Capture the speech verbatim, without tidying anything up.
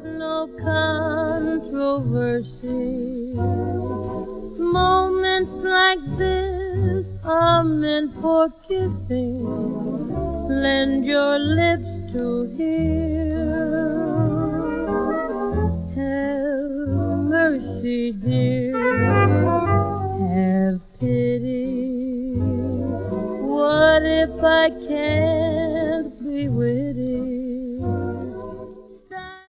no controversy. Moments like this are meant for kissing. Lend your lips to hear. Have mercy, dear. Have pity. What if I can't